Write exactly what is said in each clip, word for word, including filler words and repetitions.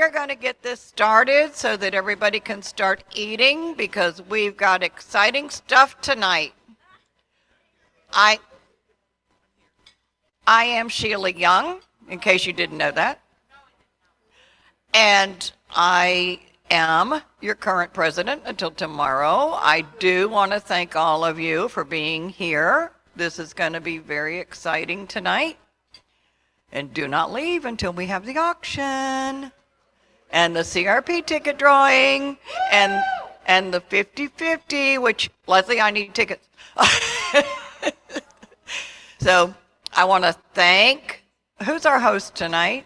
are going to get this started so that everybody can start eating because we've got exciting stuff tonight. I, I am Sheila Young, in case you didn't know that. And I am your current president until tomorrow. I do want to thank all of you for being here. This is going to be very exciting tonight. And do not leave until we have the auction and the C R P ticket drawing and and the fifty fifty, which, Leslie, I need tickets. So I want to thank, who's our host tonight?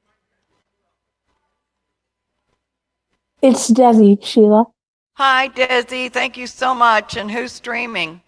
It's Desi, Sheila. Hi, Desi. Thank you so much. And who's streaming?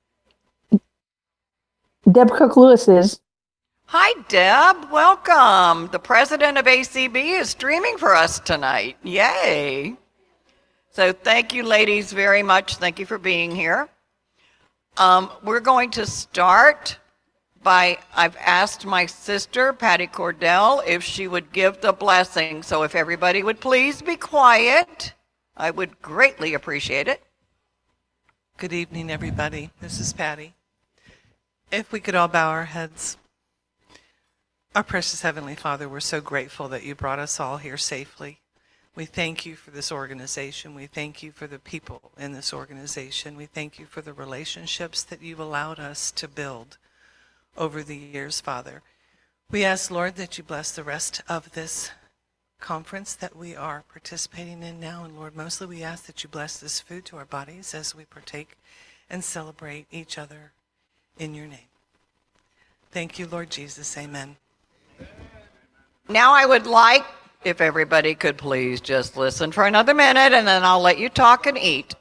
Deb Cook-Lewis is. Hi, Deb. Welcome. The president of A C B is streaming for us tonight. Yay. So thank you, ladies, very much. Thank you for being here. Um, we're going to start by, I've asked my sister, Patty Cordell, if she would give the blessing. So if everybody would please be quiet, I would greatly appreciate it. Good evening, everybody. This is Patty. If we could all bow our heads. Our precious Heavenly Father, we're so grateful that you brought us all here safely. We thank you for this organization. We thank you for the people in this organization. We thank you for the relationships that you've allowed us to build over the years, Father. We ask, Lord, that you bless the rest of this conference that we are participating in now. And Lord, mostly we ask that you bless this food to our bodies as we partake and celebrate each other in your name. Thank you, Lord Jesus. Amen. Now I would like, if everybody could please just listen for another minute and then I'll let you talk and eat.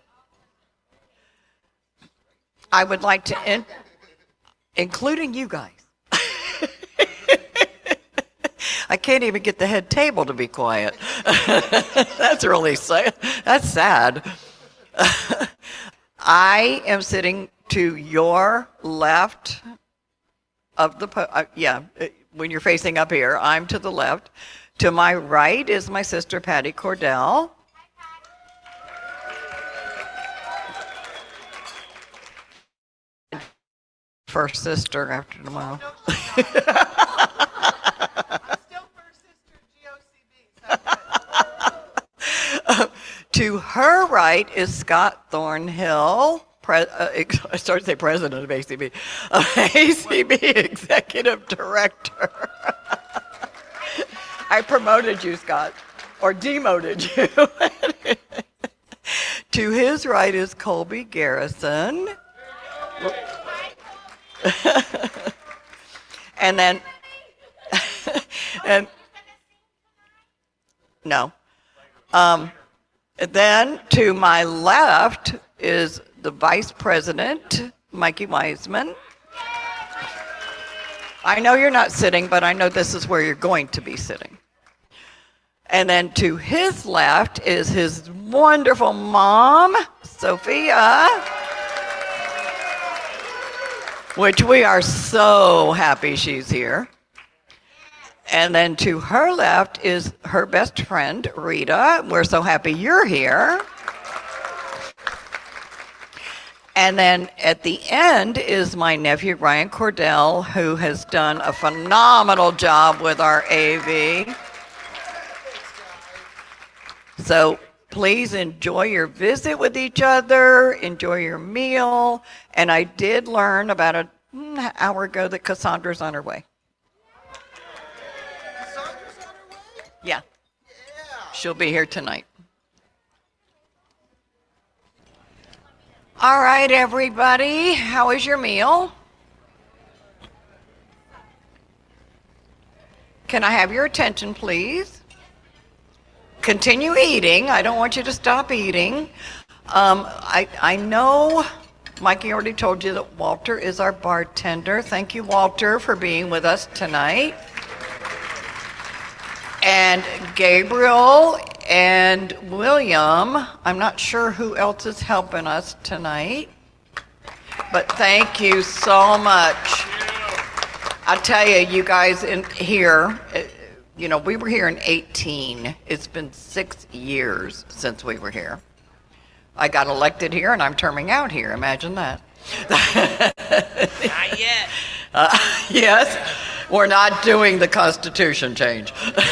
I would like to, in, including you guys. I can't even get the head table to be quiet. That's really sad. That's sad. I am sitting to your left of the, uh, yeah, when you're facing up here, I'm to the left. To my right is my sister, Patty Cordell. First sister after tomorrow. Still first sister, G O C B. To her right is Scott Thornhill. Pre- uh, I started to say president of A C B, uh, A C B executive director. I promoted you, Scott, or demoted you. To his right is Colby Garrison. And then, and no. Um, then to my left is the Vice President, Mikey Wiseman. I know you're not sitting, but I know this is where you're going to be sitting. And then to his left is his wonderful mom, Sophia, which we are so happy she's here. And then to her left is her best friend, Rita. We're so happy you're here. And then at the end is my nephew, Ryan Cordell, who has done a phenomenal job with our A V. So please enjoy your visit with each other, enjoy your meal. And I did learn about an hour ago that Cassandra's on her way. Cassandra's on her way? Yeah. Yeah. She'll be here tonight. All right, everybody, how is your meal? Can I have your attention, please? Continue eating. I don't want you to stop eating. Um, I, I know Mikey already told you that Walter is our bartender. Thank you, Walter, for being with us tonight. And Gabriel and William, I'm not sure who else is helping us tonight, but thank you so much. I tell you, you guys in here, you know, we were here in eighteen. It's been six years since we were here. I got elected here, and I'm terming out here. Imagine that. Not yet. Uh, yes, we're not doing the Constitution change.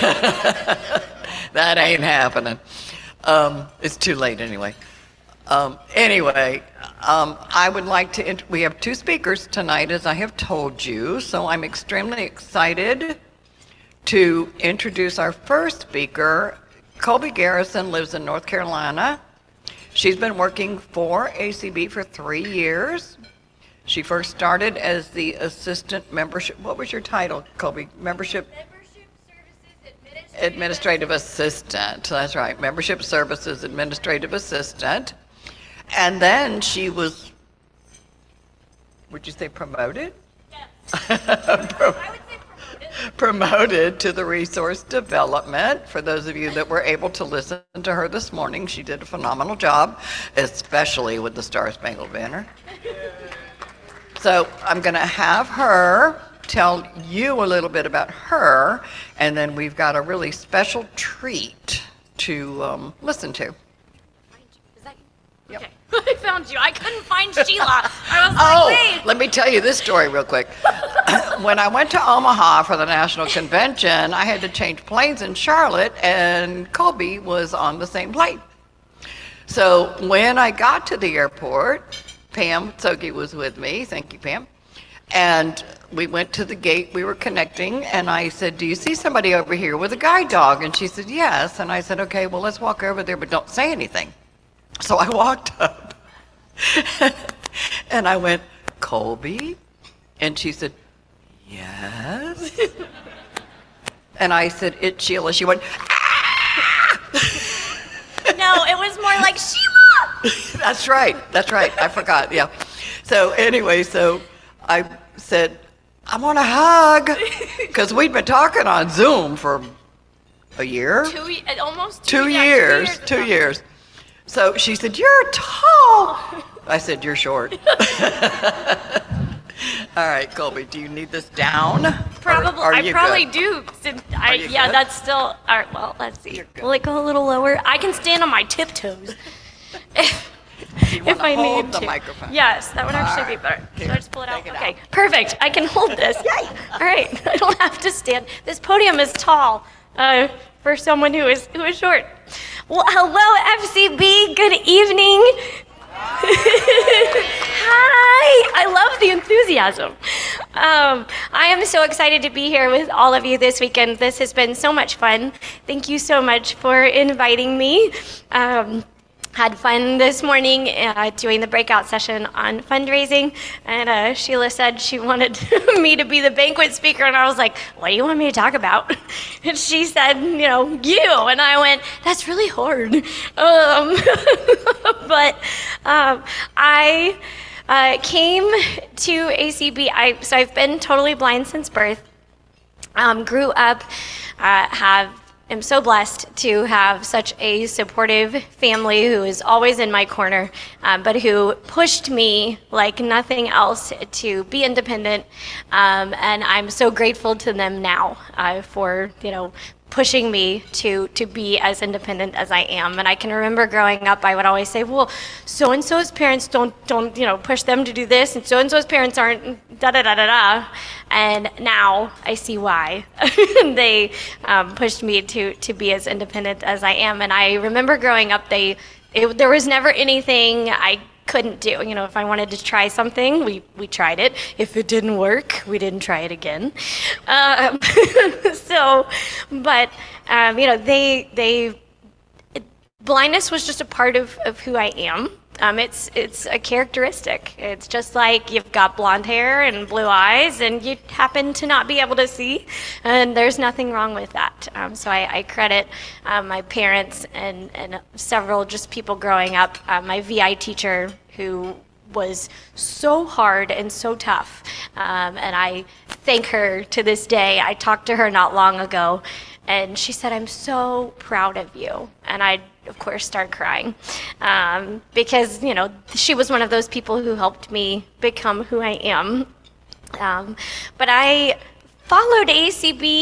That ain't happening. Um, it's too late anyway. Um, anyway, um, I would like to, int- we have two speakers tonight, as I have told you, so I'm extremely excited to introduce our first speaker. Colby Garrison lives in North Carolina. She's been working for A C B for three years. She first started as the assistant membership, what was your title, Colby? Membership? Membership Services Administrative, Administrative Assistant, that's right, Membership Services Administrative Assistant. And then she was, would you say promoted? Yes. I would say promoted. Promoted to the resource development. For those of you that were able to listen to her this morning, she did a phenomenal job, especially with the Star Spangled Banner. So I'm going to have her tell you a little bit about her, and then we've got a really special treat to um, listen to. Is that you? Yep. Okay. I found you. I couldn't find Sheila. I was Oh, like, wait. let me tell you this story real quick. When I went to Omaha for the national convention, I had to change planes in Charlotte, and Colby was on the same plane. So when I got to the airport, Pam Soki was with me. Thank you, Pam. And we went to the gate. We were connecting, and I said, do you see somebody over here with a guide dog? And she said, yes. And I said, okay, well, let's walk over there, but don't say anything. So I walked up, and I went, Colby? And she said, yes. And I said, it's Sheila. She went, ah! No, it was more like Sheila. That's right. That's right. I forgot. Yeah. So anyway, so I said, I want a hug, because we'd been talking on Zoom for a year. Two, ye- uh, almost two, Two yeah, years. Two Two years. years. So she said, you're tall. I said, you're short. All right, Colby, do you need this down? Probably, Or are I you probably good? do. Since I, you yeah, good? that's still. All right, well, let's see. You're good. Will it go a little lower? I can stand on my tiptoes. if You if wanna I hold need the to. microphone. Yes, that would All actually right. be better. Should Here, I just pull it out? take it Okay, out. perfect. I can hold this. Yay! All right, I don't have to stand. This podium is tall uh, for someone who is who is short. Well, hello, F C B. Good evening. Hi! I love the enthusiasm. Um, I am so excited to be here with all of you this weekend. This has been so much fun. Thank you so much for inviting me. Um, had fun this morning uh, doing the breakout session on fundraising, and uh, Sheila said she wanted me to be the banquet speaker, and I was like, what do you want me to talk about? And she said, you know, you, and I went, that's really hard. Um, but um, I uh, came to A C B, I, so I've been totally blind since birth, um, grew up, uh, have am so blessed to have such a supportive family who is always in my corner, um, but who pushed me like nothing else to be independent. Um, and I'm so grateful to them now uh, for, you know, pushing me to to be as independent as I am. And I can remember growing up, I would always say, well, so and so's parents don't don't you know push them to do this, and so and so's parents aren't da da da da da. And now I see why they um, pushed me to to be as independent as I am. And I remember growing up, they it, there was never anything I couldn't do. You know, if I wanted to try something, we, we tried it. If it didn't work, we didn't try it again. Um, so, but, um, you know, they, they, it, blindness was just a part of, of who I am. Um, it's, it's a characteristic. It's just like you've got blonde hair and blue eyes and you happen to not be able to see, and there's nothing wrong with that. Um, so I, I credit um, my parents and, and several just people growing up. Uh, my V I teacher, who was so hard and so tough, um, and I thank her to this day. I talked to her not long ago, and she said, I'm so proud of you. And I, of course, start crying um, because, you know, she was one of those people who helped me become who I am. Um, but I followed A C B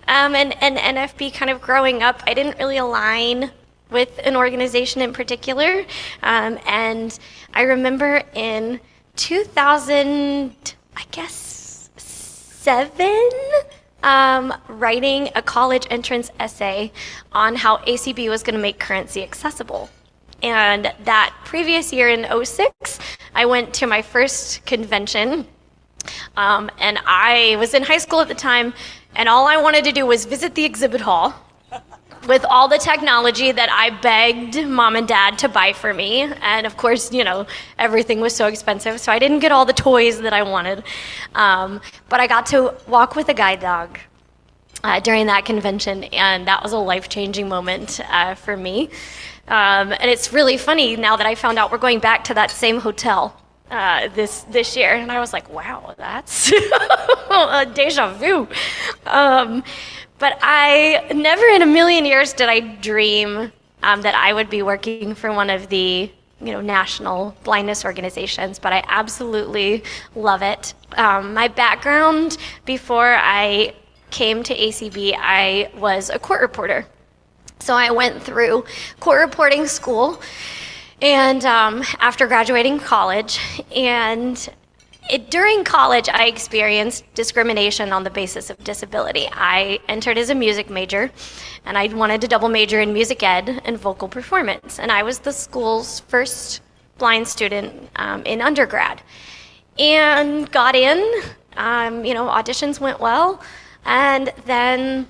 Um, and, and N F B kind of growing up, I didn't really align with an organization in particular. Um, and I remember in two thousand, I guess, seven, um, writing a college entrance essay on how A C B was going to make currency accessible. And that previous year in oh six, I went to my first convention. Um, and I was in high school at the time, and all I wanted to do was visit the exhibit hall with all the technology that I begged mom and dad to buy for me. And of course, you know, everything was so expensive, so I didn't get all the toys that I wanted. Um, but I got to walk with a guide dog uh, during that convention, and that was a life-changing moment uh, for me. Um, and it's really funny now that I found out we're going back to that same hotel uh, this this year, and I was like, wow, that's a deja vu. Um, but I never in a million years did I dream um, that I would be working for one of the you know national blindness organizations, but I absolutely love it. Um, my background before I came to A C B, I was a court reporter. So I went through court reporting school and um, after graduating college, and it, during college I experienced discrimination on the basis of disability. I entered as a music major, and I wanted to double major in music ed and vocal performance, and I was the school's first blind student um, in undergrad, and got in. Um, you know, auditions went well, and then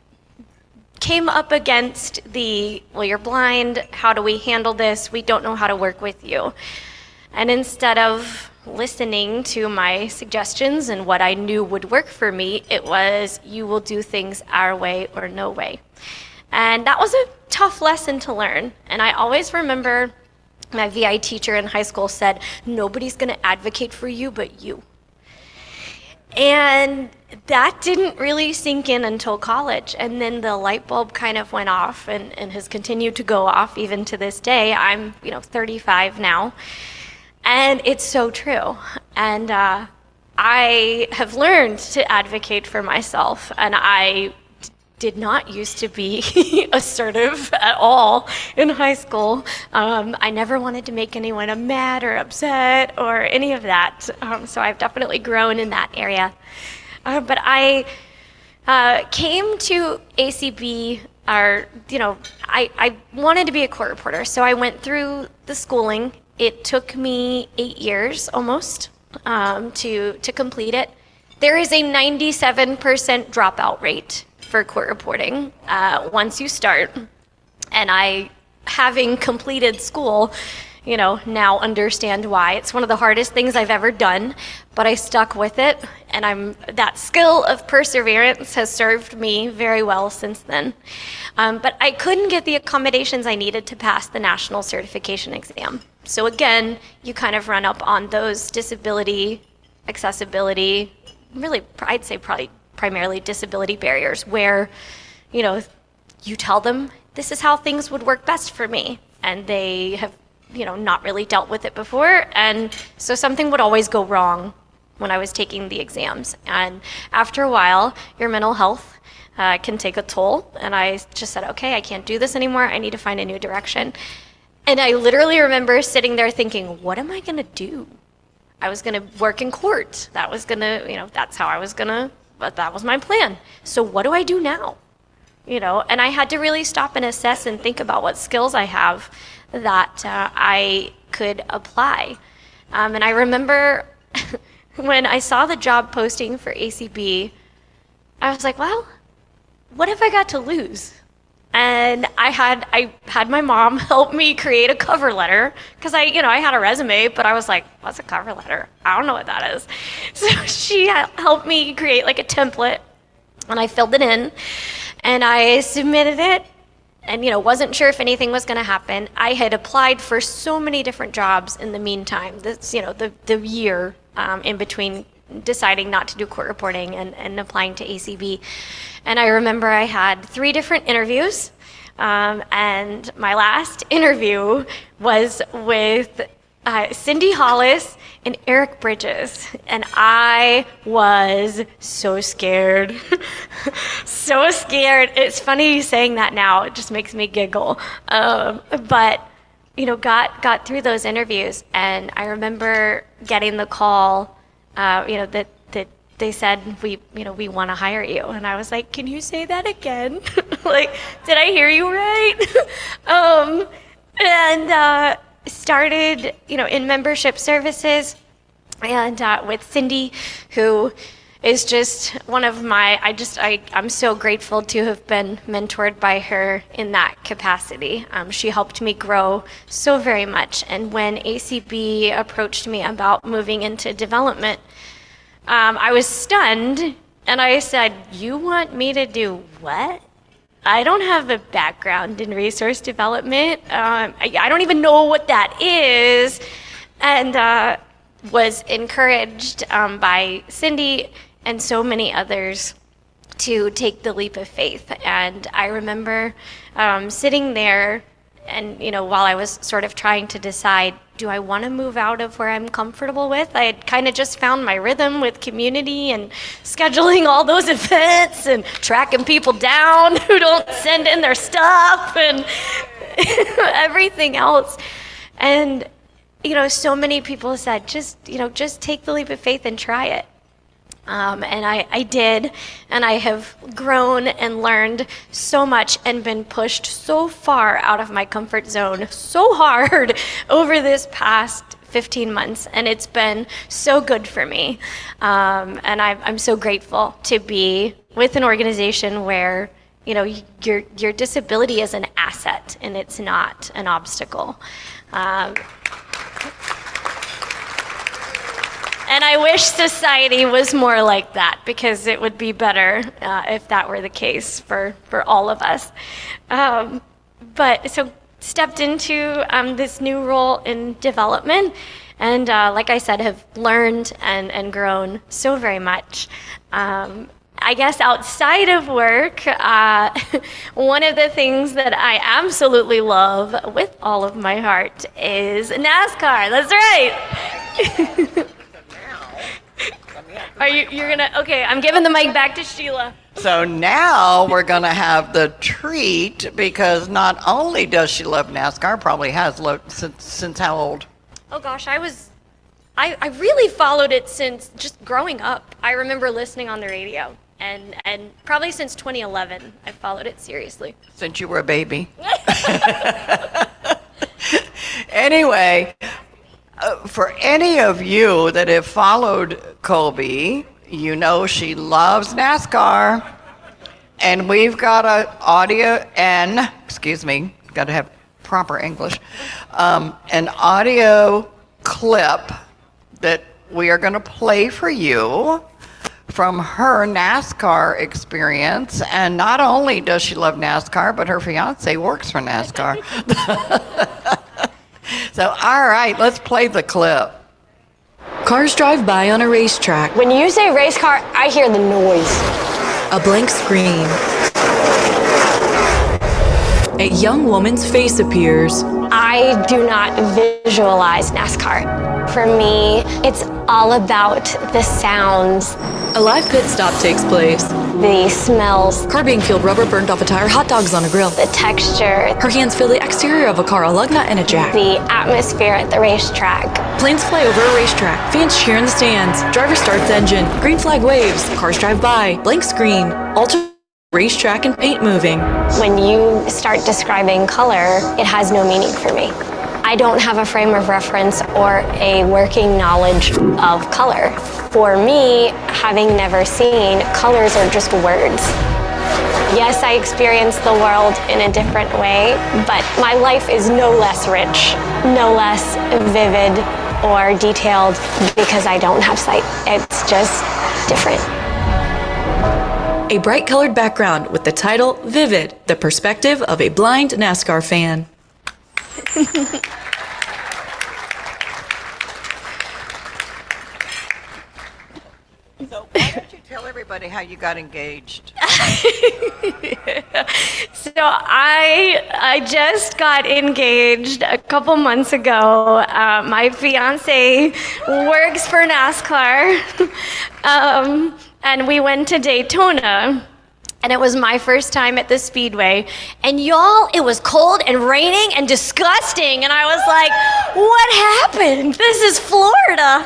came up against the, well, you're blind, how do we handle this? We don't know how to work with you. And instead of listening to my suggestions and what I knew would work for me, it was, you will do things our way or no way. And that was a tough lesson to learn. And I always remember my V I teacher in high school said, nobody's gonna advocate for you but you. And that didn't really sink in until college. And then the light bulb kind of went off and, and has continued to go off even to this day. I'm, you know, thirty-five now. And it's so true. And uh, I have learned to advocate for myself. And I did not used to be assertive at all in high school. Um, I never wanted to make anyone mad or upset or any of that. Um, so I've definitely grown in that area. Uh, but I uh, came to A C B, or, you know, I, I wanted to be a court reporter. So I went through the schooling. It took me eight years almost um, to, to complete it. There is a ninety-seven percent dropout rate for court reporting uh, once you start. And I, having completed school, you know, now understand why. It's one of the hardest things I've ever done, but I stuck with it, and I'm that skill of perseverance has served me very well since then. Um, but I couldn't get the accommodations I needed to pass the national certification exam. So again, you kind of run up on those disability, accessibility, really, I'd say probably primarily disability barriers, where, you know, you tell them this is how things would work best for me, and they have, you know, not really dealt with it before, and so something would always go wrong when I was taking the exams. And after a while, your mental health uh, can take a toll, and I just said, okay, I can't do this anymore. I need to find a new direction. And I literally remember sitting there thinking, what am I gonna do? I was gonna work in court. That was gonna, you know, that's how I was gonna, but that was my plan. So what do I do now? You know, and I had to really stop and assess and think about what skills I have that uh, I could apply. Um, and I remember when I saw the job posting for A C B, I was like, well, what have I got to lose? And I had I had my mom help me create a cover letter, because I, you know, I had a resume, but I was like, what's a cover letter? I don't know what that is. So she helped me create like a template, and I filled it in, and I submitted it, and, you know, wasn't sure if anything was going to happen. I had applied for so many different jobs in the meantime. This, you know, the the year um, in between deciding not to do court reporting and, and applying to A C B. And I remember I had three different interviews, um, and my last interview was with uh, Cindy Hollis and Eric Bridges, and I was so scared. So scared. It's funny you saying that now. It just makes me giggle. Um, but, you know, got, got through those interviews, and I remember getting the call, uh, you know, that, that they said, we, you know, we want to hire you. And I was like, can you say that again? Like, did I hear you right? um, and uh, started, you know, in membership services, and uh, with Cindy, who is just one of my, I just, I, I'm so grateful to have been mentored by her in that capacity. Um, she helped me grow so very much. And when A C B approached me about moving into development, um, I was stunned, and I said, you want me to do what? I don't have a background in resource development. Um, I, I don't even know what that is. And uh, was encouraged um, by Cindy and so many others to take the leap of faith. And I remember um, sitting there, and you know, while I was sort of trying to decide, do I want to move out of where I'm comfortable with? I had kind of just found my rhythm with community and scheduling all those events and tracking people down who don't send in their stuff and everything else. And you know, so many people said, just, you know, just take the leap of faith and try it. Um, and I, I did, and I have grown and learned so much and been pushed so far out of my comfort zone so hard over this past fifteen months, and it's been so good for me. Um, and I'm, I'm so grateful to be with an organization where, you know, your, your disability is an asset and it's not an obstacle. Um, And I wish society was more like that, because it would be better uh, if that were the case for, for all of us. Um, but so stepped into um, this new role in development, and uh, like I said, have learned and, and grown so very much. Um, I guess outside of work, uh, one of the things that I absolutely love with all of my heart is NASCAR. That's right. Are you, you're gonna, okay, I'm giving the mic back to Sheila. So now we're going to have the treat, because not only does she love NASCAR, probably has loved since, since how old? Oh gosh, I was, I, I really followed it since just growing up. I remember listening on the radio, and, and probably since twenty eleven, I followed it seriously. Since you were a baby. Anyway, uh, for any of you that have followed Colby, you know she loves NASCAR. And we've got an audio and, excuse me, got to have proper English, um, an audio clip that we are going to play for you from her NASCAR experience. And not only does she love NASCAR, but her fiance works for NASCAR. So, all right, let's play the clip. Cars drive by on a racetrack. When you say race car, I hear the noise. A blank screen. A young woman's face appears. I do not visualize NASCAR. For me, it's all about the sounds, A live pit stop takes place. the smells, Car being fueled, rubber burned off a tire, hot dogs on a grill. the texture, Her hands feel the exterior of a car, a lug nut and a jack. the atmosphere at the racetrack. Planes fly over a racetrack. Fans cheer in the stands. Driver starts engine. Green flag waves. Cars drive by. Blank screen. Alter racetrack and paint moving. When you start describing color, it has no meaning for me. I don't have a frame of reference or a working knowledge of color. For me, having never seen, colors are just words. Yes, I experience the world in a different way, but my life is no less rich, no less vivid or detailed because I don't have sight. It's just different. A bright colored background with the title Vivid, the perspective of a blind NASCAR fan. So why don't you tell everybody how you got engaged? So I I just got engaged a couple months ago. Uh, my fiance works for NASCAR. um, and we went to Daytona. And it was my first time at the Speedway. And y'all, it was cold and raining and disgusting. And I was like, what happened? This is Florida.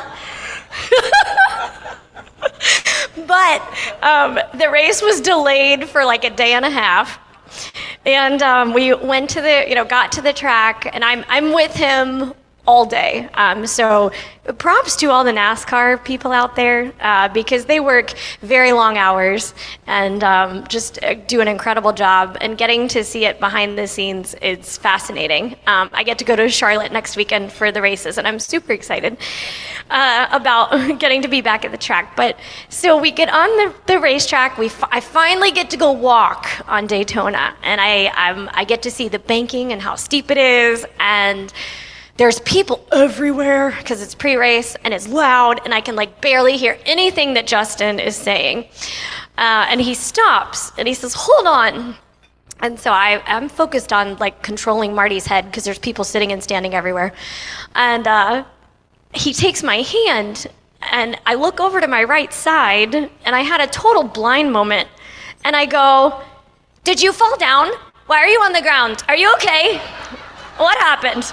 But um, the race was delayed for like a day and a half. And um, we went to the, you know, got to the track, and I'm I'm with him all day. Um, so props to all the NASCAR people out there uh, because they work very long hours and um, just uh, do an incredible job. And getting to see it behind the scenes, it's fascinating. Um, I get to go to Charlotte next weekend for the races, and I'm super excited uh, about getting to be back at the track. But so we get on the, the racetrack. We f- I finally get to go walk on Daytona, and I I'm, I get to see the banking and how steep it is, and there's people everywhere because it's pre-race and it's loud and I can like barely hear anything that Justin is saying. Uh, and he stops and he says, hold on. And so I, I'm focused on like controlling Marty's head because there's people sitting and standing everywhere. And uh, he takes my hand and I look over to my right side and I had a total blind moment. And I go, did you fall down? Why are you on the ground? Are you okay? What happened?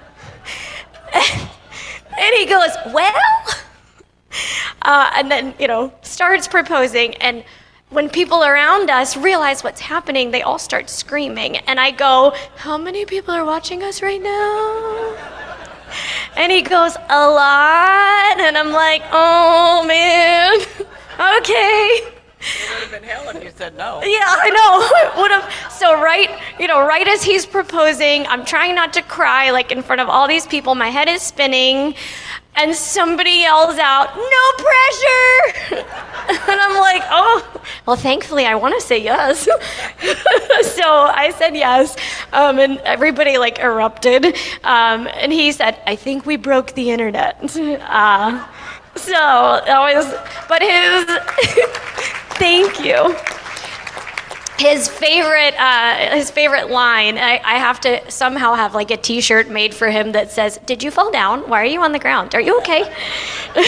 And he goes, well, uh, and then, you know, starts proposing. And when people around us realize what's happening, they all start screaming. And I go, how many people are watching us right now? And he goes, a lot. And I'm like, oh, man, okay. It would have been hell if you said no. Yeah, I know. It would have. So right, you know, right as he's proposing, I'm trying not to cry, like in front of all these people. My head is spinning, and somebody yells out, "No pressure!" And I'm like, "Oh, well, thankfully, I want to say yes." So I said yes, um, and everybody like erupted. Um, and he said, "I think we broke the internet." Uh, so that was, but his. Thank you. His favorite, uh, his favorite line. I, I have to somehow have like a T-shirt made for him that says, "Did you fall down? Why are you on the ground? Are you okay?" And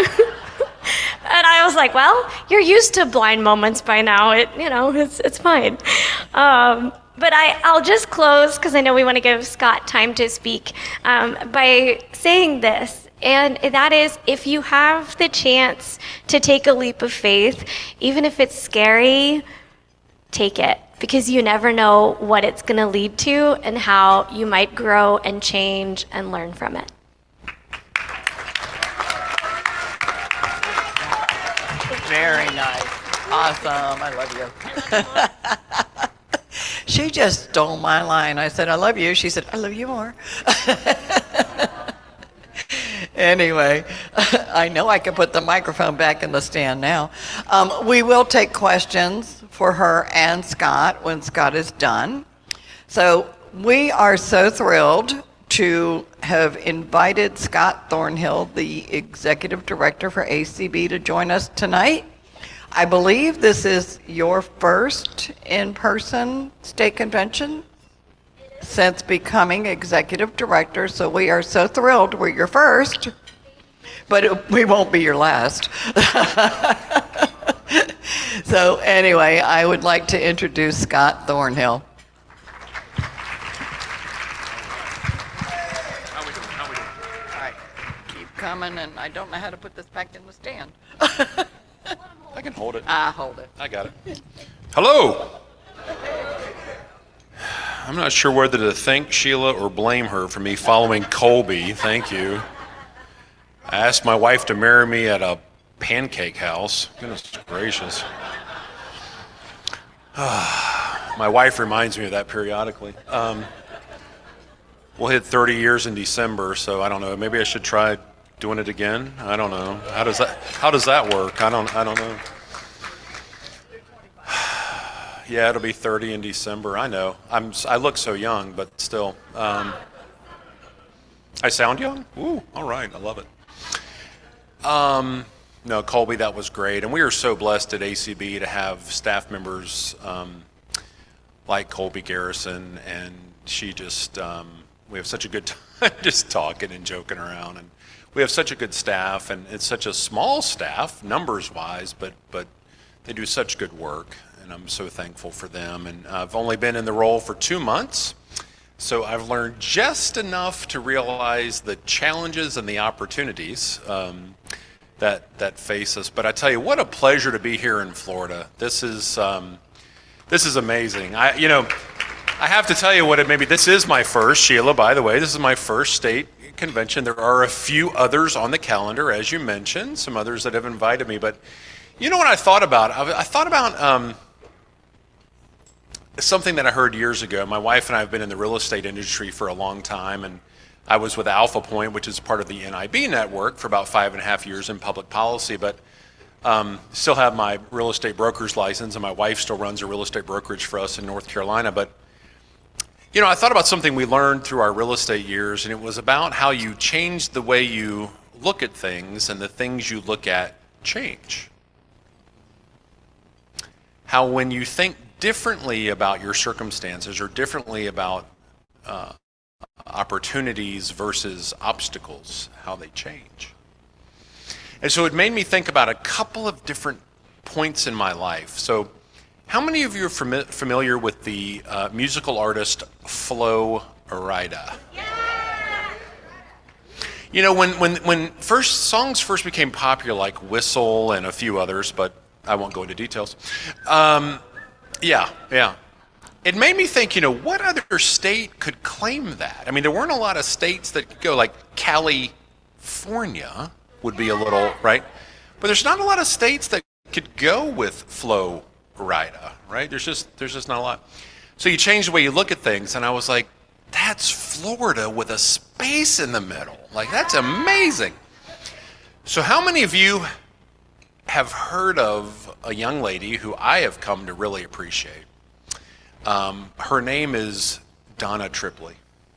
I was like, "Well, you're used to blind moments by now. It, you know, it's it's fine." Um, but I, I'll just close because I know we want to give Scott time to speak um, by saying this. And that is, if you have the chance to take a leap of faith, even if it's scary, take it. Because you never know what it's going to lead to and how you might grow and change and learn from it. Very nice. Awesome. I love you. She just stole my line. I said, I love you. She said, I love you more. Anyway, I know I can put the microphone back in the stand now. Um, we will take questions for her and Scott when Scott is done. So we are so thrilled to have invited Scott Thornhill, the Executive Director for A C B, to join us tonight. I believe this is your first in-person state convention since becoming executive director, so we are so thrilled we're your first, but it, we won't be your last. So anyway, I would like to introduce Scott Thornhill. All right, keep coming, and I don't know how to put this back in the stand. I can hold it. I hold it. I got it. Hello. I'm not sure whether to thank Sheila or blame her for me following Colby. Thank you. I asked my wife to marry me at a pancake house. Goodness gracious. My wife reminds me of that periodically. Um, we'll hit thirty years in December, so I don't know. Maybe I should try doing it again. I don't know. How does that How does that work? I don't. I don't know. Yeah, it'll be thirty in December. I know. I'm. I look so young, but still. Um, I sound young? Ooh, all right. I love it. Um, no, Colby, that was great. And we are so blessed at A C B to have staff members um, like Colby Garrison and she just, um, we have such a good time just talking and joking around, and we have such a good staff, and it's such a small staff, numbers-wise, but but they do such good work, and I'm so thankful for them. And I've only been in the role for two months, so I've learned just enough to realize the challenges and the opportunities um, that that face us. But I tell you, what a pleasure to be here in Florida. This is um, this is amazing. I you know. I have to tell you what it may be. This is my first, Sheila, by the way. This is my first state convention. There are a few others on the calendar, as you mentioned, some others that have invited me. But you know what I thought about? I, I thought about um, something that I heard years ago. My wife and I have been in the real estate industry for a long time, and I was with Alpha Point, which is part of the N I B network, for about five and a half years in public policy. But um, still have my real estate broker's license, and my wife still runs a real estate brokerage for us in North Carolina. But you know, I thought about something we learned through our real estate years, and it was about how you change the way you look at things, and the things you look at change. How when you think differently about your circumstances or differently about uh, opportunities versus obstacles, how they change. And so it made me think about a couple of different points in my life. So how many of you are fami- familiar with the uh, musical artist Flo Rida? Yeah. You know, when, when, when first songs first became popular, like Whistle and a few others, but I won't go into details. Um, yeah, yeah. It made me think, you know, what other state could claim that? I mean, there weren't a lot of states that could go, like California would be a little, right? But there's not a lot of states that could go with Flo Rida, right? There's just there's just not a lot. So you change the way you look at things, and I was like, that's Florida with a space in the middle. Like, that's amazing. So how many of you have heard of a young lady who I have come to really appreciate? Um, her name is Donna Tripley.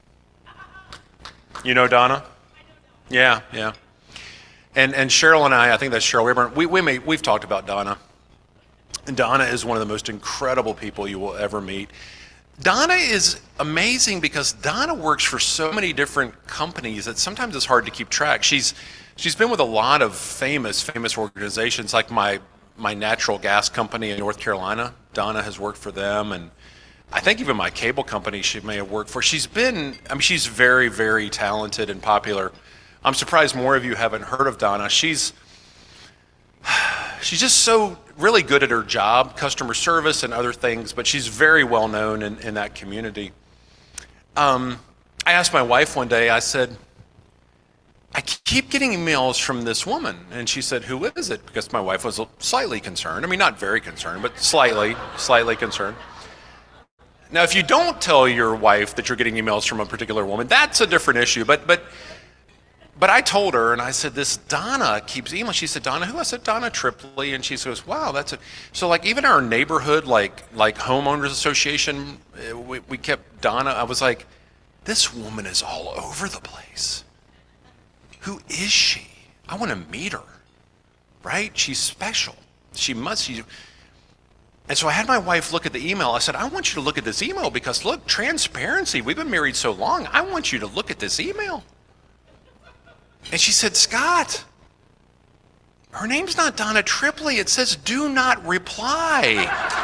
You know Donna? Yeah, yeah. And and Cheryl and I, I think that's Cheryl Rayburn, we, we may, we've talked about Donna. Donna is one of the most incredible people you will ever meet. Donna is amazing because Donna works for so many different companies that sometimes it's hard to keep track. She's she's been with a lot of famous famous organizations, like my my natural gas company in North Carolina. Donna has worked for them, and I think even my cable company she may have worked for. She's been, I mean, she's very very talented and popular. I'm surprised more of you haven't heard of Donna. She's She's just so really good at her job, customer service and other things, but she's very well known in, in that community. Um, I asked my wife one day, I said, I keep getting emails from this woman. And she said, who is it? Because my wife was slightly concerned. I mean, not very concerned, but slightly, slightly concerned. Now, if you don't tell your wife that you're getting emails from a particular woman, that's a different issue. But but But I told her, and I said, this Donna keeps emailing. She said, Donna who? I said, Donna Tripley. And she goes, wow, that's it. So like even our neighborhood, like like homeowners association, we, we kept Donna. I was like, this woman is all over the place. Who is she? I want to meet her, right? She's special. She must. She, and so I had my wife look at the email. I said, I want you to look at this email because look, transparency. We've been married so long. I want you to look at this email. And she said, Scott, her name's not Donna Tripley. It says, do not reply.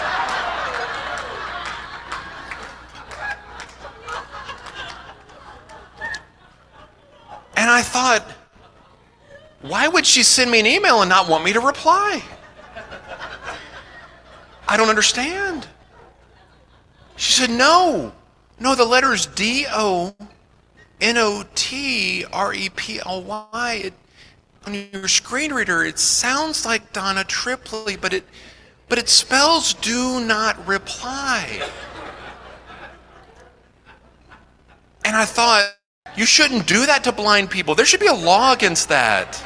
And I thought, why would she send me an email and not want me to reply? I don't understand. She said, no, no, the letter's D O N O T R E P L Y. It, on your screen reader, it sounds like Donna Tripley, but it, but it spells do not reply. And I thought, you shouldn't do that to blind people. There should be a law against that.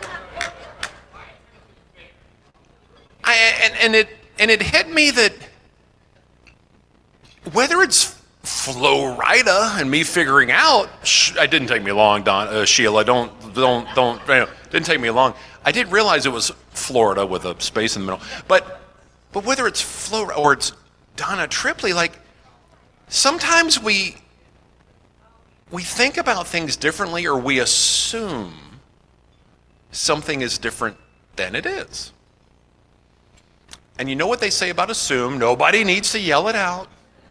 I, and, and it and it hit me that whether it's Flo Rida and me figuring out, sh- it didn't take me long, Don, uh, Sheila. Don't don't don't. You know, didn't take me long. I did realize it was Florida with a space in the middle. But but whether it's Flo or it's Donna Tripley, like sometimes we we think about things differently, or we assume something is different than it is. And you know what they say about assume? Nobody needs to yell it out.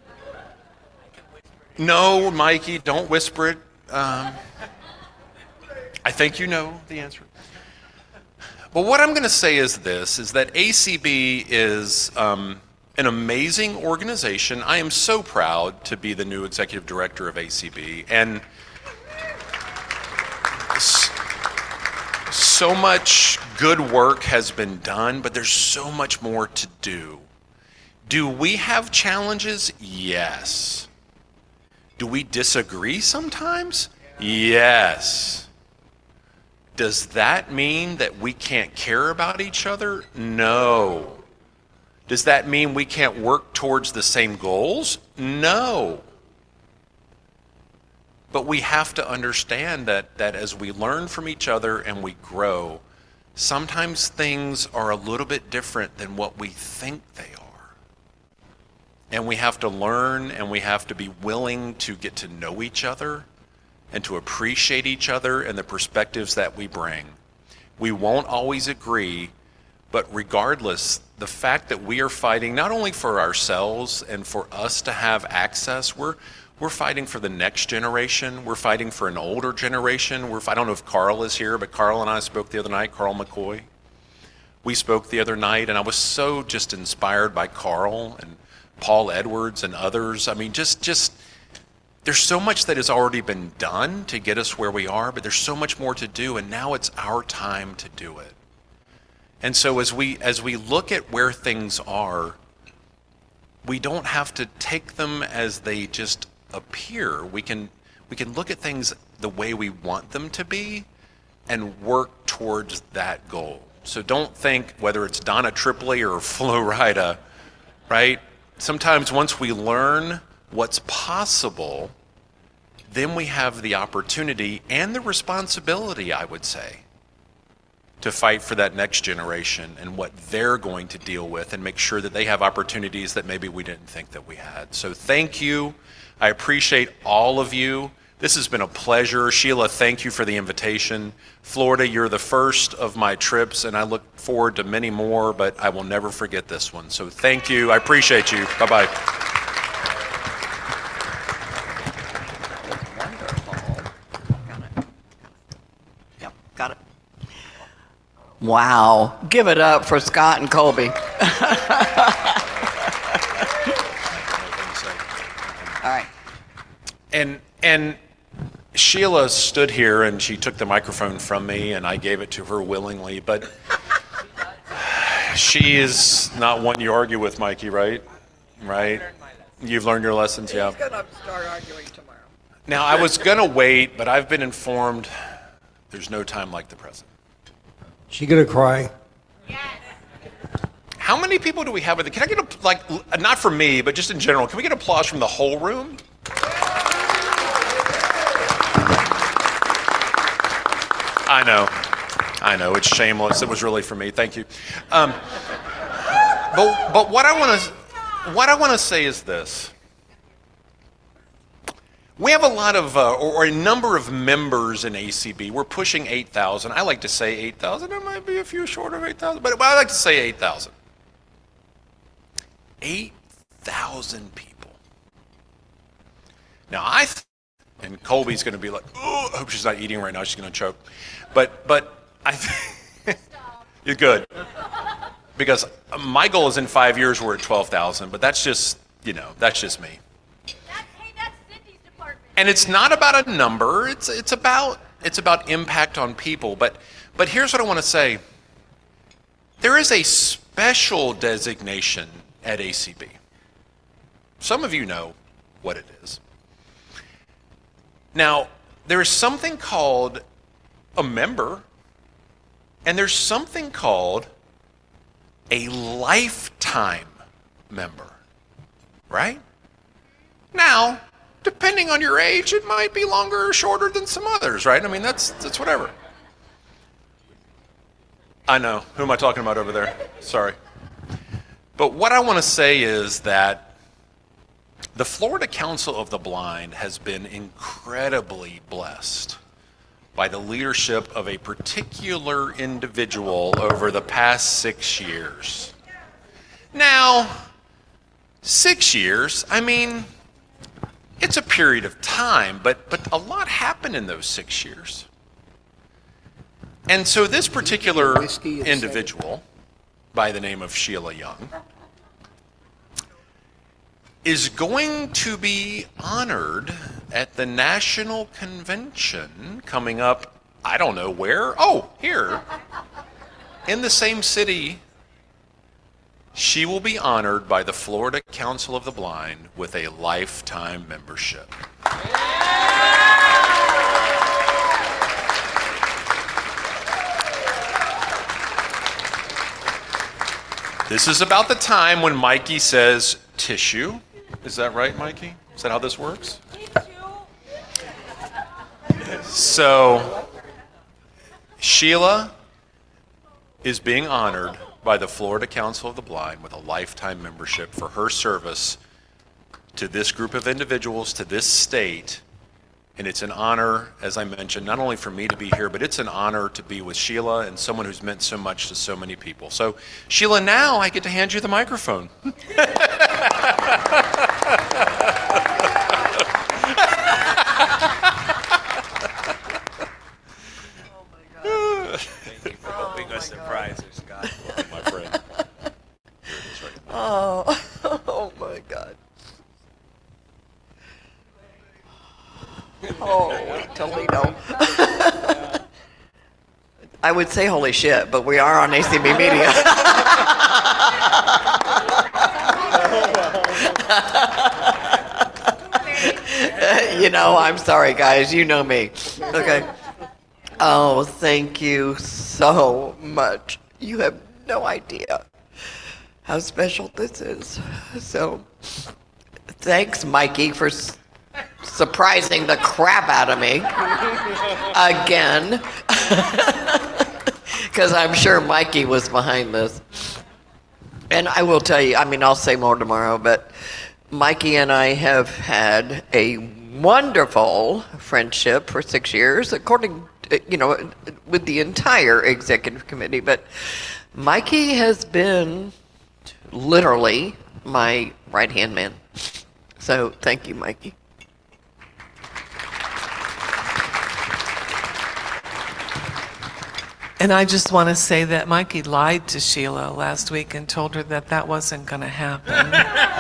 No, Mikey, don't whisper it. Um, I think you know the answer. But what I'm going to say is this, is that A C B is um, an amazing organization. I am so proud to be the new executive director of A C B. And so much good work has been done, but there's so much more to do. Do we have challenges? Yes. Do we disagree sometimes? Yes. Does that mean that we can't care about each other? No. Does that mean we can't work towards the same goals? No. But we have to understand that, that as we learn from each other and we grow, sometimes things are a little bit different than what we think they are. And we have to learn, and we have to be willing to get to know each other and to appreciate each other and the perspectives that we bring. We won't always agree, but regardless, the fact that we are fighting not only for ourselves and for us to have access, we're we're fighting for the next generation. We're fighting for an older generation. We're, I don't know if Carl is here, but Carl and I spoke the other night, Carl McCoy. We spoke the other night, and I was so just inspired by Carl and Paul Edwards and others. I mean, just just there's so much that has already been done to get us where we are, but there's so much more to do, and now it's our time to do it. And so as we as we look at where things are, we don't have to take them as they just appear. We can we can look at things the way we want them to be and work towards that goal. So don't think whether it's Donna Tripoli or Flo Rida, right? Sometimes once we learn what's possible, then we have the opportunity and the responsibility, I would say, to fight for that next generation and what they're going to deal with and make sure that they have opportunities that maybe we didn't think that we had. So thank you. I appreciate all of you. This has been a pleasure. Sheila, thank you for the invitation. Florida, you're the first of my trips, and I look forward to many more, but I will never forget this one. So thank you. I appreciate you. Bye-bye. Yep, got it. Wow. Give it up for Scott and Colby. All right. And and Sheila stood here and she took the microphone from me and I gave it to her willingly, but she is not one you argue with, Mikey, right? Right? You've learned your lessons, yeah. He's gonna start arguing tomorrow. Now, I was gonna wait, but I've been informed there's no time like the present. She gonna cry? How many people do we have? Can I get a, like, not for me, but just in general, can we get applause from the whole room? I know, I know, it's shameless. It was really for me. Thank you. Um, but but what I want to what I want to say is this: we have a lot of, uh, or, or a number of members in A C B. We're pushing eight thousand. I like to say eight thousand. There might be a few short of eight thousand, but I like to say eight thousand. eight thousand people. Now I. Th- And Colby's going to be like, oh, I hope she's not eating right now. She's going to choke. But but I think you're good. Because my goal is in five years we're at twelve thousand. But that's just, you know, that's just me. That's, hey, that's Cindy's department. And it's not about a number. It's it's about it's about impact on people. But but here's what I want to say. There is a special designation at A C B. Some of you know what it is. Now, there is something called a member, and there's something called a lifetime member, right? Now, depending on your age, it might be longer or shorter than some others, right? I mean, that's that's whatever. I know. Who am I talking about over there? Sorry. But what I want to say is that The Florida Council of the Blind has been incredibly blessed by the leadership of a particular individual over the past six years. Now, six years, I mean, it's a period of time, but, but a lot happened in those six years. And so this particular individual, by the name of Sheila Young, is going to be honored at the National Convention coming up, I don't know where, oh, here, in the same city. She will be honored by the Florida Council of the Blind with a lifetime membership. This is about the time when Mikey says tissue. Is that right, Mikey? Is that how this works? So, Sheila is being honored by the Florida Council of the Blind with a lifetime membership for her service to this group of individuals, to this state. And it's an honor, as I mentioned, not only for me to be here, but it's an honor to be with Sheila and someone who's meant so much to so many people. So, Sheila, now I get to hand you the microphone. Surprises, God. My friend. Oh, oh my God. Oh, Toledo. I would say holy shit, but we are on A C B Media. You know, I'm sorry, guys. You know me. Okay. Oh, thank you so much. You have no idea how special this is. So, thanks, Mikey, for s- surprising the crap out of me again. Because I'm sure Mikey was behind this. And I will tell you, I mean, I'll say more tomorrow, but Mikey and I have had a wonderful friendship for six years, according you know, with the entire executive committee, but Mikey has been literally my right-hand man. So thank you, Mikey. And I just want to say that Mikey lied to Sheila last week and told her that that wasn't going to happen.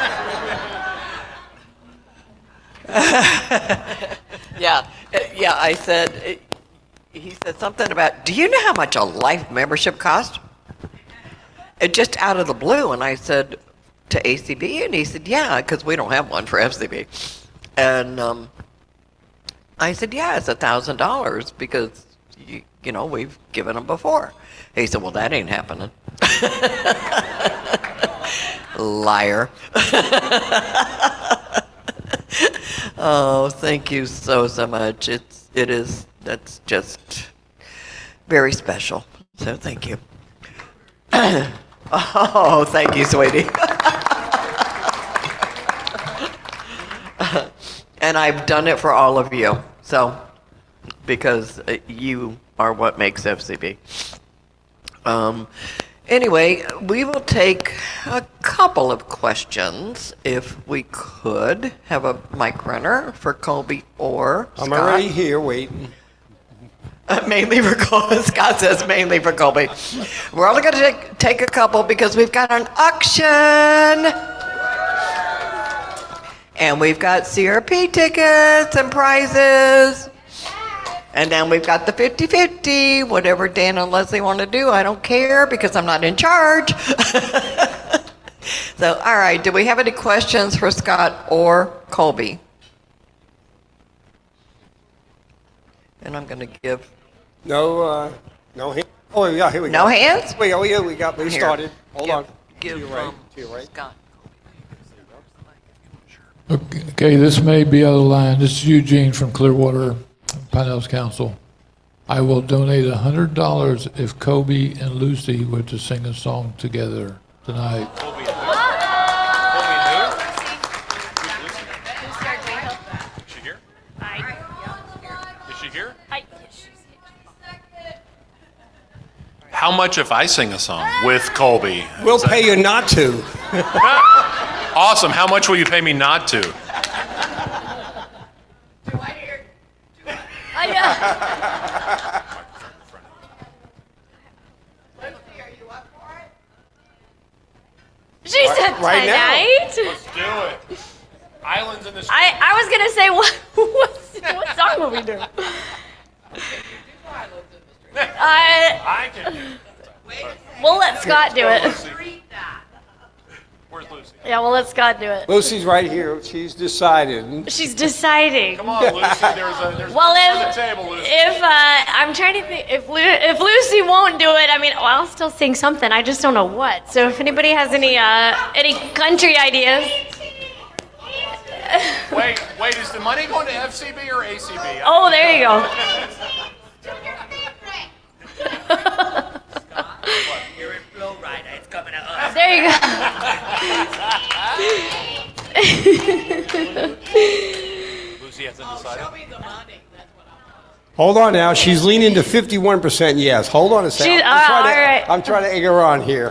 Yeah, uh, yeah, I said, uh, he said something about, do you know how much a life membership costs? It just out of the blue, and I said, to A C B, and he said, yeah, because we don't have one for F C B. And um, I said, yeah, it's a thousand dollars because, you, you know, we've given them before. He said, well, that ain't happening. Liar. Oh, thank you so, so much. It's, it is, that's just very special. So thank you. Oh, thank you, sweetie. And I've done it for all of you. So, because you are what makes F C B. Um, anyway, we will take a couple of questions, if we could. Have a mic runner for Colby or I'm Scott. already here waiting. Uh, mainly for Colby. Scott says mainly for Colby. We're only going to take, take a couple because we've got an auction. And we've got C R P tickets and prizes. And then we've got the fifty-fifty, whatever Dan and Leslie want to do. I don't care because I'm not in charge. So, all right, do we have any questions for Scott or Colby? And I'm going to give... No, uh, no hand. Oh, yeah, here we No go. hands? Wait, oh, yeah, we got, we Here. started. Hold Give- on. Give to your right, um, to your right. Scott. Okay, this may be out of line. This is Eugene from Clearwater, Pinellas Council. I will donate one hundred dollars if Kobe and Lucy were to sing a song together tonight. How much if I sing a song with Colby? We'll Is that- pay you not to. Awesome. How much will you pay me not to? I know. She said right now. tonight. Let's do it. Islands in the Stream. I, I was gonna say what what, what song will we do? I I can do we'll let Scott do it. Where's Lucy? Yeah, we'll let Scott do it. Lucy's right here. She's decided. She's deciding. Come on, Lucy. There's a there's Well, food on if the table, Lucy. if uh, I'm trying to think if Lu- if Lucy won't do it, I mean, well, I'll still sing something. I just don't know what. So if anybody has any uh, any country ideas, Wait, wait. Is the money going to F C B or A C B? oh, there you go. You're in Flow Rider. It's coming to us. There you go. Lucy hasn't decided. Hold on now. She's leaning to fifty-one percent yes. Hold on a second. She's- I'm, uh, trying to, all right. I'm trying to egg her on here.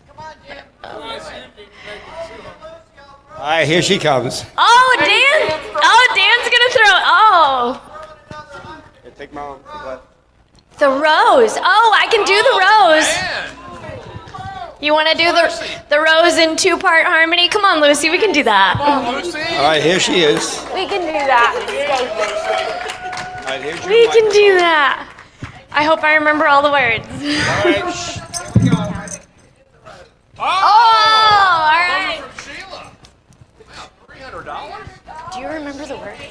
All right, here she comes. Oh, Dan! Oh, Dan's gonna throw. Oh, Here, take my arm. the rose. Oh, I can do the rose. You want to do the the rose in two part harmony? Come on, Lucy. We can do that. Come on, Lucy. All right, here she is. We can do that. All right, here's your We mic. can do that. I hope I remember all the words. All right, shh. Here we go. Oh, all right. From Sheila. Wow, three hundred dollars. Do you remember the words?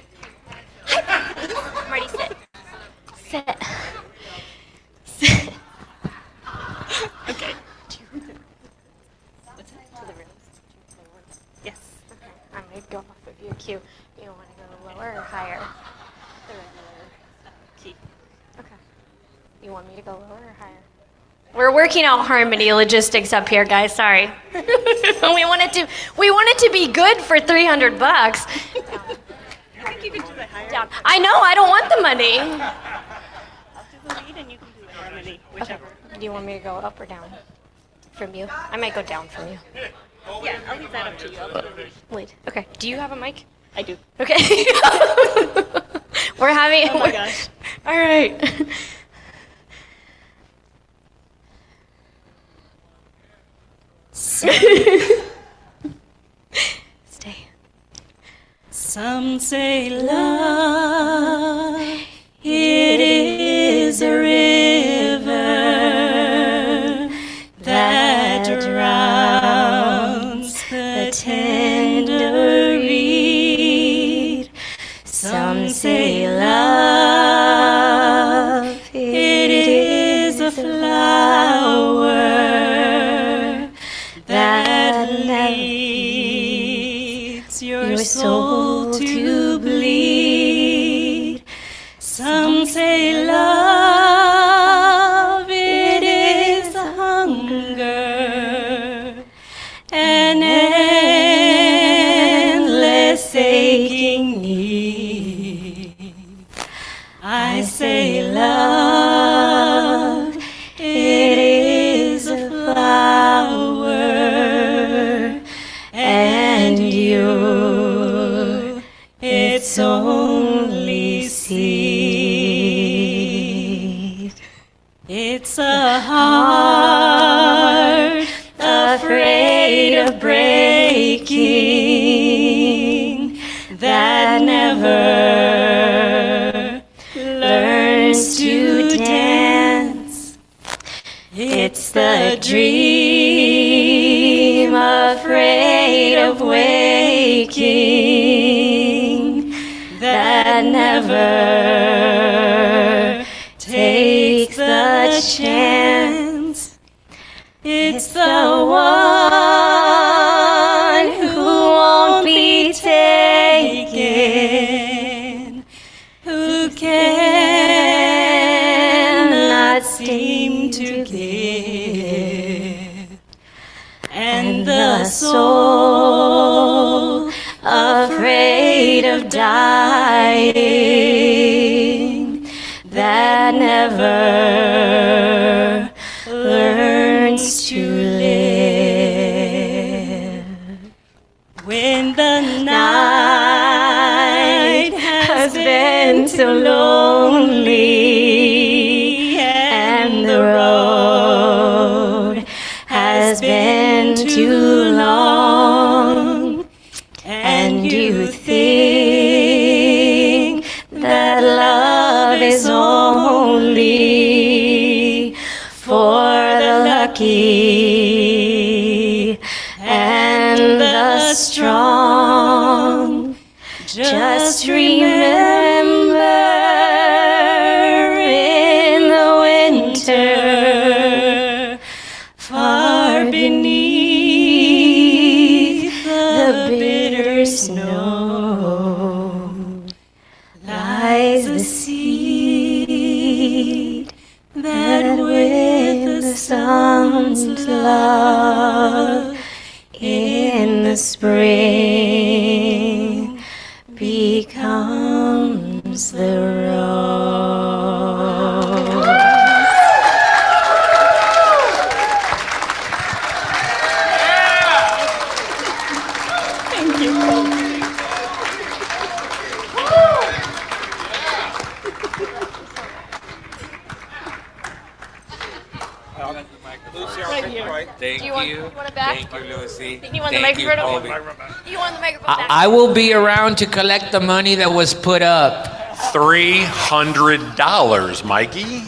Marty, sit. Sit. Sit. Okay. Do you remember? What's that? To the rose? Yes. Okay. I'm going to go off of your cue. You want to go lower or higher? The regular uh, key. Okay. You want me to go lower or higher? We're working out harmony logistics up here, guys. Sorry. we want it to we want it to be good for three hundred bucks. I think you can do the higher. Down. I know. I don't want the money. I'll do the lead and you can do the harmony, whichever. Do you want me to go up or down from you? I might go down from you. Yeah, I'll leave that up to you. I'll do the lead. Lead. Okay. Do you have a mic? I do. Okay. We're having. Oh my gosh. All right. Stay. Some say love, it is a river that drowns the tender reed. Some say love, it is a flower that leads your soul to bleed. Some say love, it is hunger, an endless aching need. I say love, it is a flower, and you, its only seed. It's a heart afraid of breaking that never learns to dance. It's the dream afraid of waking that never takes the chance. It's the one who won't be taken, who cannot seem to give, and the soul afraid of dying that never been so lonely, and the road has been too long, and you think that love is only for the lucky and the strong. Just remember, in the winter, far beneath the bitter snow, lies the seed that with the sun's love in the spring becomes the rose. Thank you. Right here. Thank Do you want- you. you want it back? Thank you, Lucy. You want the Thank microphone? You, Colby. You want the microphone back? I, I will be around to collect the money that was put up. three hundred dollars, Mikey.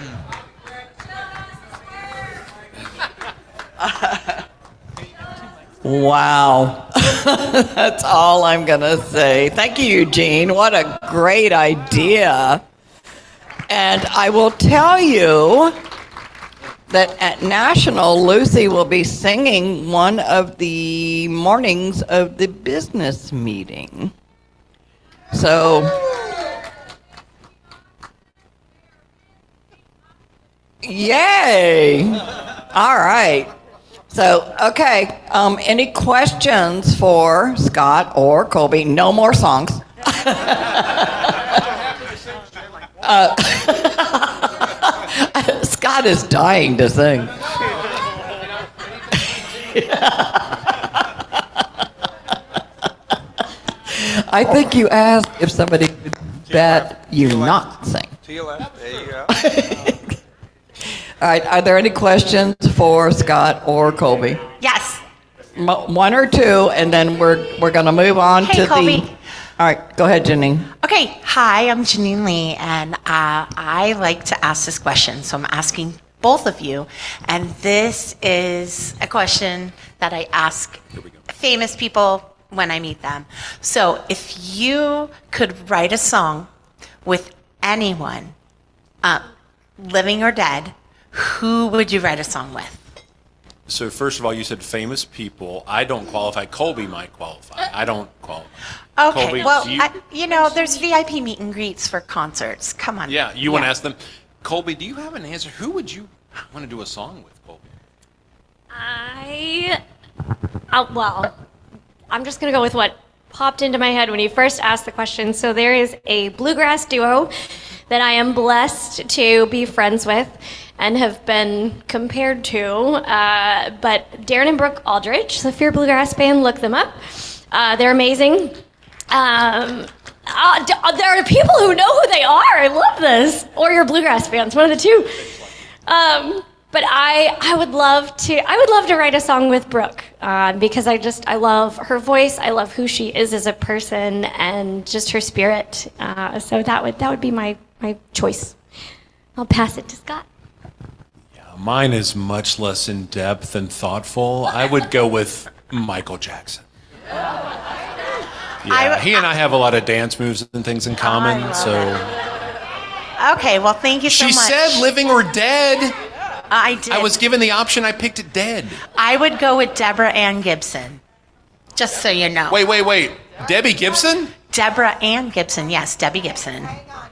Wow. That's all I'm going to say. Thank you, Eugene. What a great idea. And I will tell you that at National, Lucy will be singing one of the mornings of the business meeting. So, yay! All right. So, okay, um, any questions for Scott or Colby? No more songs. uh, Scott is dying to sing. I think you asked if somebody could bet you not sing. To your left. There you go. All right, are there any questions for Scott or Colby? Yes. M- One or two, and then we're we're going to move on Hey, to Colby. the... All right, go ahead, Janine. Okay, hi, I'm Janine Lee, and uh, I like to ask this question, so I'm asking both of you. And this is a question that I ask famous people when I meet them. So if you could write a song with anyone, uh, living or dead, who would you write a song with? So first of all, you said famous people. I don't qualify. Colby might qualify. I don't qualify. Okay, Colby, well, do you, I, you know, there's V I P meet and greets for concerts. Come on. yeah, you want to ask them. Colby, do you have an answer? Who would you want to do a song with, Colby? I, uh, well, I'm just going to go with what popped into my head when you first asked the question. So there is a bluegrass duo that I am blessed to be friends with and have been compared to. Uh, but Darren and Brooke Aldridge, the Fear Bluegrass Band, look them up. Uh, they're amazing. Um, uh, d- uh, there are people who know who they are. I love this. Or you're bluegrass fans, one of the two. Um, but I, I would love to. I would love to write a song with Brooke uh, because I just I love her voice. I love who she is as a person and just her spirit. Uh, so that would that would be my my choice. I'll pass it to Scott. Mine is much less in depth and thoughtful. I would go with Michael Jackson. Yeah, I- he and I have a lot of dance moves and things in common. So Okay, well, thank you so she much. said living or dead. I did. I was given the option. I picked it dead. I would go with Deborah Ann Gibson, just so you know. Wait, wait, wait. Debbie Gibson? Deborah Ann Gibson, yes, Debbie Gibson.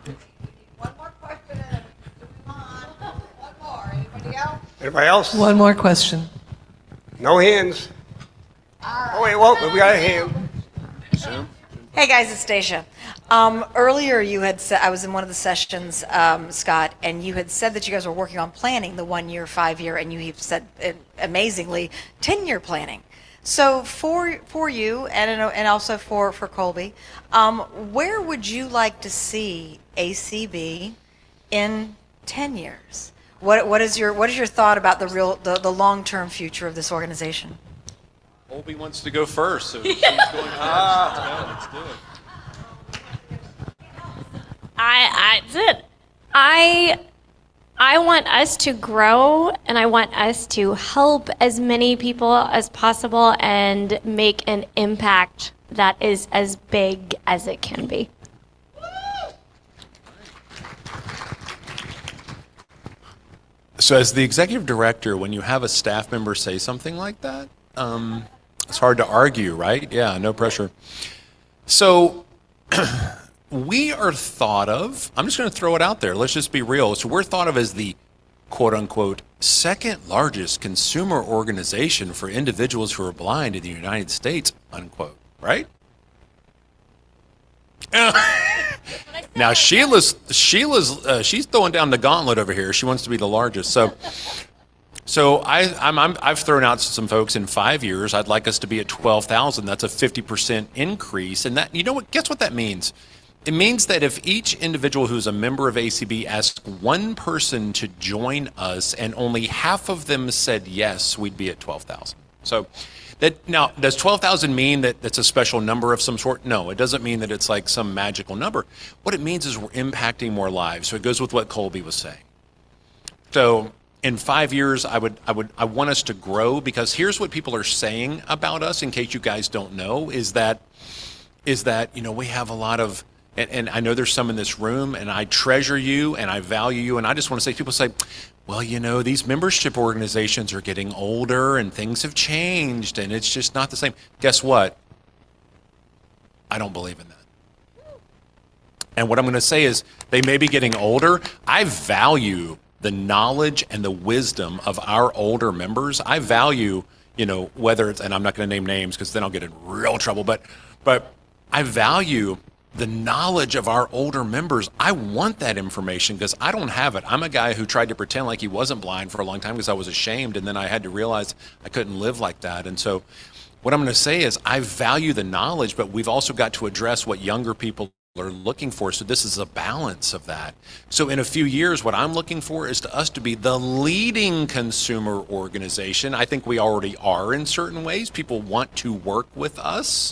Anybody else? One more question. No hands. Oh, wait, well, we got a hand. Hey guys, it's Stacia. Um, earlier you had said, I was in one of the sessions, um, Scott, and you had said that you guys were working on planning the one year, five year, and you have said uh, amazingly ten year planning. So for for you and and also for for Colby, um, where would you like to see A C B in ten years? What what is your what is your thought about the real the, the long term future of this organization? Colby wants to go first, so she's going first. Ah. Let's do it. I, I that's it. I I want us to grow, and I want us to help as many people as possible and make an impact that is as big as it can be. So as the executive director, when you have a staff member say something like that, um, it's hard to argue, right? Yeah, no pressure. So we are thought of, I'm just going to throw it out there, let's just be real. So we're thought of as the quote unquote second largest consumer organization for individuals who are blind in the United States, unquote, right? Now Sheila's Sheila's uh, she's throwing down the gauntlet over here. She wants to be the largest. So so I I'm, I'm I've thrown out to some folks in five years. I'd like us to be at twelve thousand. That's a fifty percent increase. And that, you know what? Guess what that means? It means that if each individual who's a member of A C B asked one person to join us and only half of them said yes, we'd be at twelve thousand. So that, now, does twelve thousand mean that that's a special number of some sort? No, it doesn't mean that it's like some magical number. What it means is we're impacting more lives. So it goes with what Colby was saying. So in five years, I would, I would, I want us to grow, because here's what people are saying about us, in case you guys don't know, is that, is that, you know, we have a lot of, and, and I know there's some in this room, and I treasure you and I value you. And I just want to say, people say, well, you know, these membership organizations are getting older and things have changed and it's just not the same. Guess what? I don't believe in that. And what I'm going to say is, they may be getting older. I value the knowledge and the wisdom of our older members. I value, you know, whether it's, and I'm not going to name names because then I'll get in real trouble, but, but I value the knowledge of our older members. I want that information because I don't have it. I'm a guy who tried to pretend like he wasn't blind for a long time because I was ashamed, and then I had to realize I couldn't live like that. And so what I'm going to say is, I value the knowledge, but we've also got to address what younger people are looking for. So this is a balance of that. So in a few years, what I'm looking for is to us to be the leading consumer organization. I think we already are in certain ways. People want to work with us.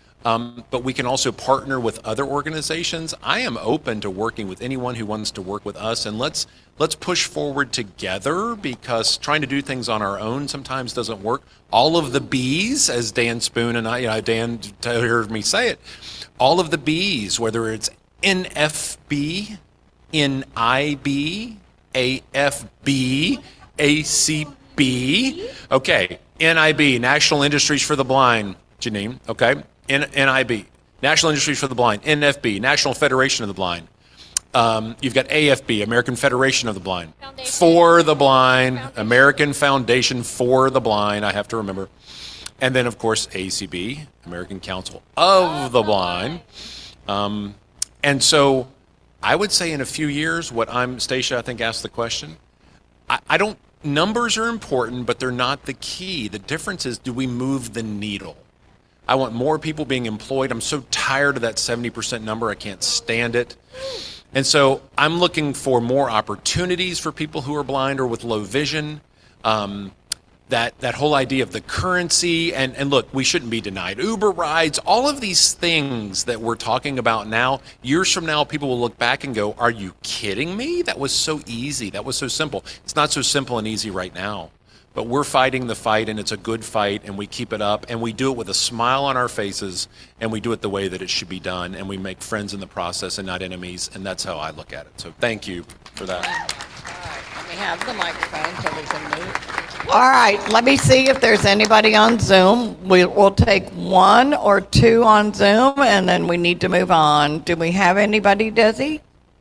Um, but we can also partner with other organizations. I am open to working with anyone who wants to work with us, and let's let's push forward together, because trying to do things on our own sometimes doesn't work. All of the B's, as Dan Spoon and I, you know, Dan heard me say it, all of the B's, whether it's N F B, N I B, A F B, A C B, okay, N I B, National Industries for the Blind, Janine, okay? N I B, National Industries for the Blind, N F B, National Federation of the Blind. Um, you've got A F B, American Federation of the Blind. Foundation. For the Blind, Foundation. American Foundation for the Blind, I have to remember. And then, of course, A C B, American Council of the Blind. Um, and so I would say in a few years, what I'm, Stacia, I think, asked the question. I, I don't, numbers are important, but they're not the key. The difference is, do we move the needle? I want more people being employed. I'm so tired of that seventy percent number. I can't stand it. And so I'm looking for more opportunities for people who are blind or with low vision. Um, that, that whole idea of the currency, and, and look, we shouldn't be denied Uber rides, all of these things that we're talking about now, years from now, people will look back and go, are you kidding me? That was so easy. That was so simple. It's not so simple and easy right now. But we're fighting the fight, and it's a good fight, and we keep it up, and we do it with a smile on our faces, and we do it the way that it should be done, and we make friends in the process and not enemies, and that's how I look at it. So thank you for that. All right, let me have the microphone so we can move. All right, let me see if there's anybody on Zoom. We, we'll take one or two on Zoom, and then we need to move on. Do we have anybody, Desi?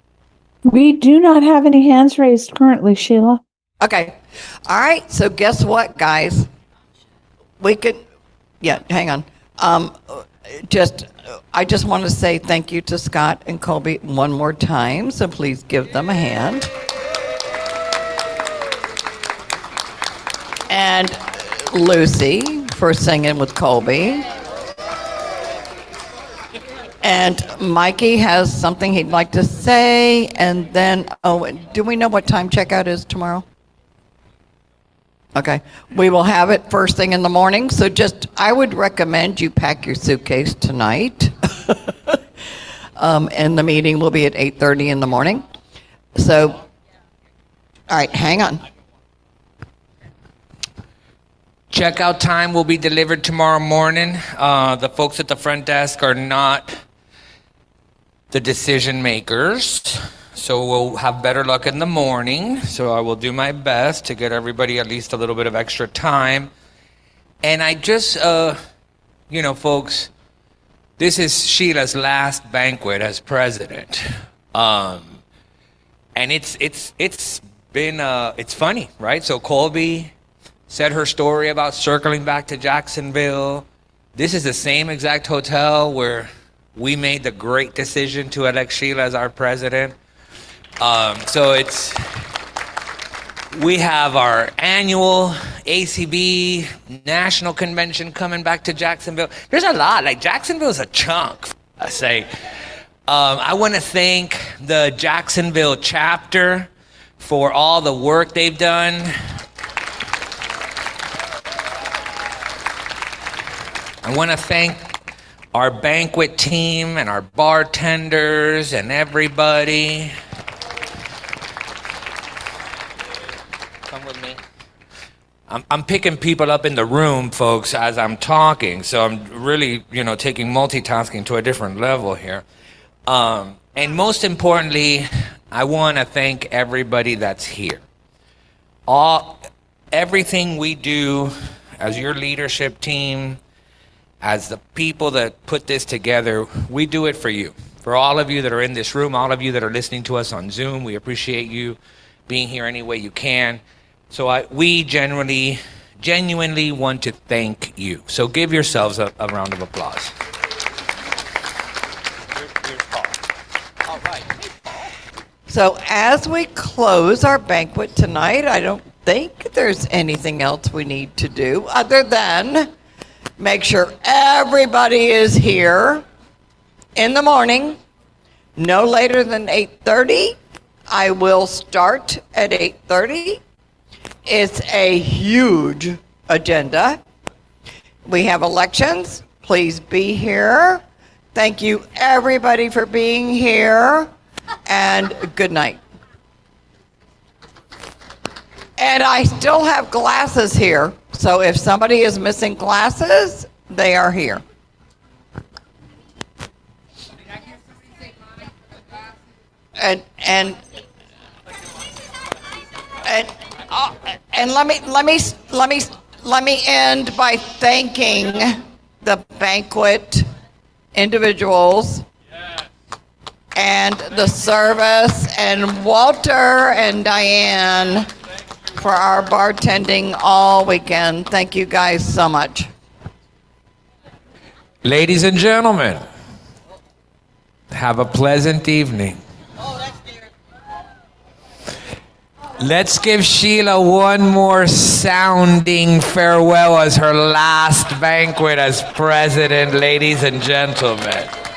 We do not have any hands raised currently, Sheila. Okay. All right. So guess what, guys? We could, yeah, hang on. Um, just, I just want to say thank you to Scott and Colby one more time. So please give them a hand. And Lucy for singing with Colby. And Mikey has something he'd like to say. And then, oh, do we know what time checkout is tomorrow? Okay. We will have it first thing in the morning. So just, I would recommend you pack your suitcase tonight. um, and the meeting will be at eight thirty in the morning. So, all right, hang on. Checkout time will be delivered tomorrow morning. Uh, the folks at the front desk are not the decision makers, so we'll have better luck in the morning. So I will do my best to get everybody at least a little bit of extra time. And I just, uh, you know, folks, this is Sheila's last banquet as president, um, and it's it's it's been uh, it's funny, right? So Colby said her story about circling back to Jacksonville. This is the same exact hotel where we made the great decision to elect Sheila as our president. Um, so it's, we have our annual A C B national convention coming back to Jacksonville. There's a lot, like Jacksonville's a chunk, I say. Um, I want to thank the Jacksonville chapter for all the work they've done. I want to thank our banquet team and our bartenders and everybody. Come with me. I'm, I'm picking people up in the room, folks, as I'm talking, so I'm really, you know, taking multitasking to a different level here. Um, and most importantly, I want to thank everybody that's here. All, everything we do as your leadership team, as the people that put this together, we do it for you. For all of you that are in this room, all of you that are listening to us on Zoom, we appreciate you being here any way you can. So I, we generally, genuinely want to thank you. So give yourselves a, a round of applause. All right. So as we close our banquet tonight, I don't think there's anything else we need to do other than make sure everybody is here in the morning, no later than eight thirty. I will start at eight thirty. It's a huge agenda. We have elections. Please be here. Thank you, everybody, for being here, and good night. And I still have glasses here, so if somebody is missing glasses, they are here. And and and uh, and let me let me let me let me end by thanking the banquet individuals and the service and Walter and Diane for our bartending all weekend. Thank you guys so much. Ladies and gentlemen, have a pleasant evening. Let's give Sheila one more sounding farewell as her last banquet as president, ladies and gentlemen.